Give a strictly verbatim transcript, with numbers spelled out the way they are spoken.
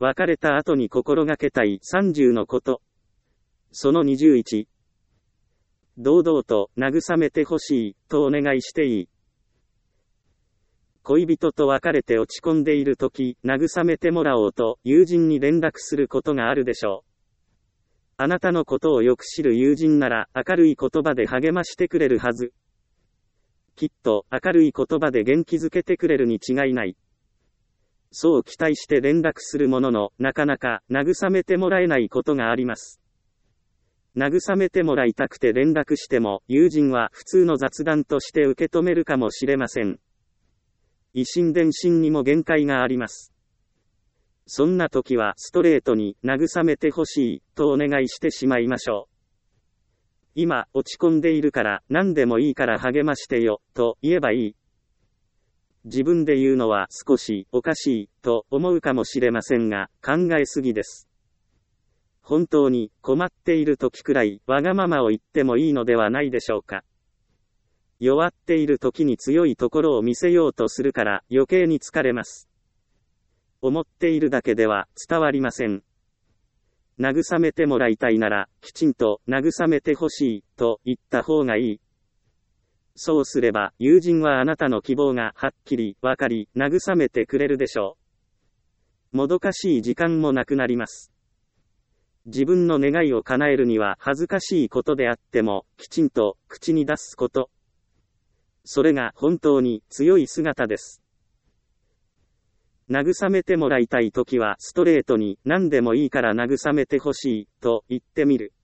別れた後に心がけたいさんじゅうのこと。そのにじゅういち。堂々と慰めてほしいとお願いしていい。恋人と別れて落ち込んでいるとき、慰めてもらおうと友人に連絡することがあるでしょう。あなたのことをよく知る友人なら明るい言葉で励ましてくれるはず。きっと明るい言葉で元気づけてくれるに違いない。そう期待して連絡するものの、なかなか慰めてもらえないことがあります。慰めてもらいたくて連絡しても、友人は普通の雑談として受け止めるかもしれません。以心伝心にも限界があります。そんな時はストレートに慰めてほしいとお願いしてしまいましょう。今落ち込んでいるから何でもいいから励ましてよと言えばいい。自分で言うのは少しおかしいと思うかもしれませんが、考えすぎです。本当に困っている時くらいわがままを言ってもいいのではないでしょうか。弱っている時に強いところを見せようとするから余計に疲れます。思っているだけでは伝わりません。慰めてもらいたいなら、きちんと慰めてほしいと言った方がいい。そうすれば、友人はあなたの希望がはっきりわかり、慰めてくれるでしょう。もどかしい時間もなくなります。自分の願いを叶えるには恥ずかしいことであっても、きちんと口に出すこと。それが本当に強い姿です。慰めてもらいたいときはストレートに何でもいいから慰めてほしいと言ってみる。